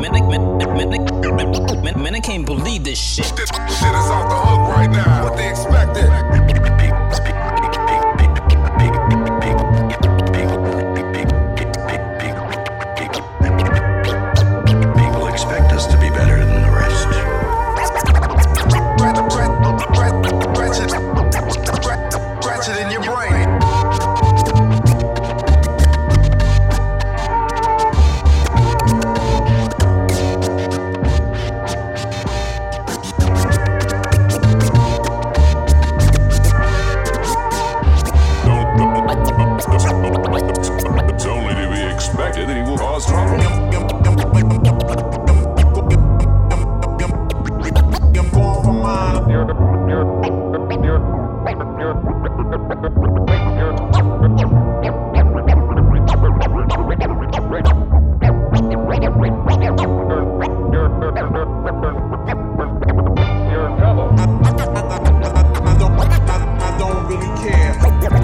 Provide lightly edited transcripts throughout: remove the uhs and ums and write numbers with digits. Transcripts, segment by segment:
Man, I can't believe this shit. This shit is off the hook right now. What they expected? People expect us to be better than the rest. Scratch it in your brain. It's only to be expected that he will cause trouble. I don't really care.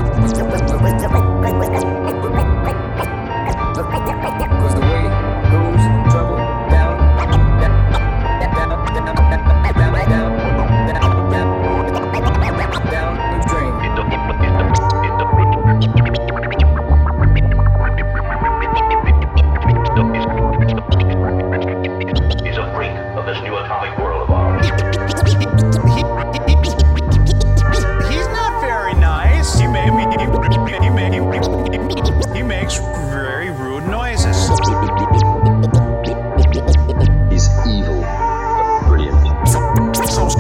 Cause the way it goes, trouble, down, the drain. He's a freak of this new atomic world of ours. He's not very nice. He makes very rude noises. He's evil, but brilliant. So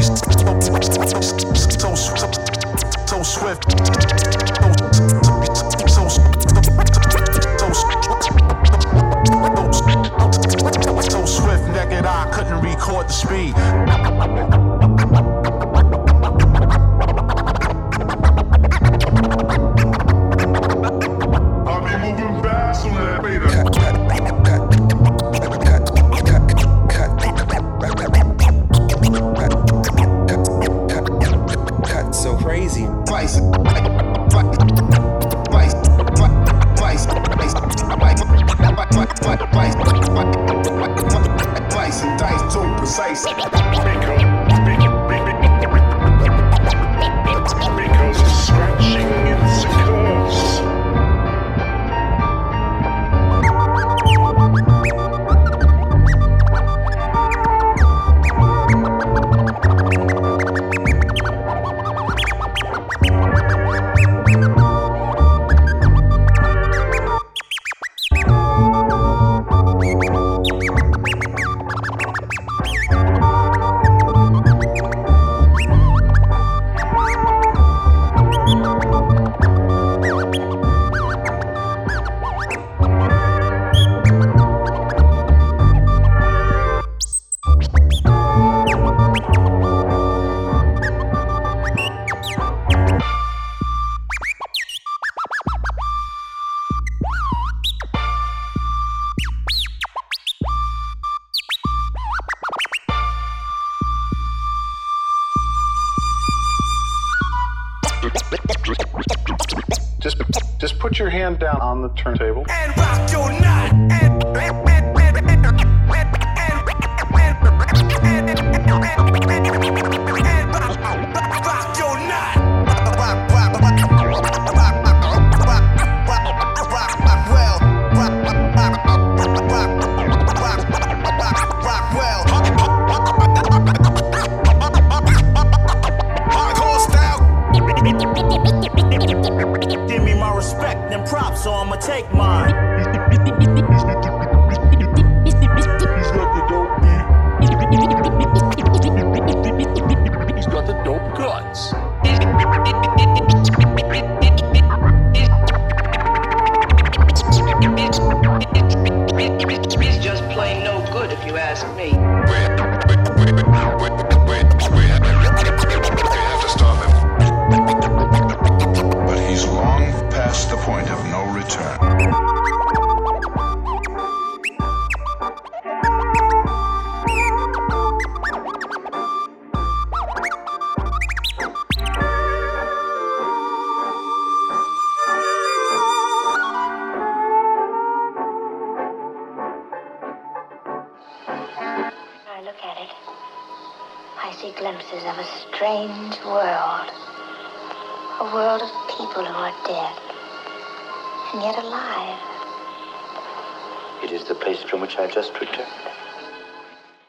swift, naked eye couldn't record the speed. I'll be moving fast on that beta. Cut so crazy. Twice. Twice and dice too precise. Because it's scratching its course. Just put your hand down on the turntable. And rock your knot. Rock your knot. Hardcore style. Give me my respect and props, so I'ma take mine. He's got the dope guts. He's just plain no good, if you ask me. We have to stop him. But he's long past the point of no return. at it, I see glimpses of a strange world. A world of people who are dead, and yet alive. It is the place from which I just returned.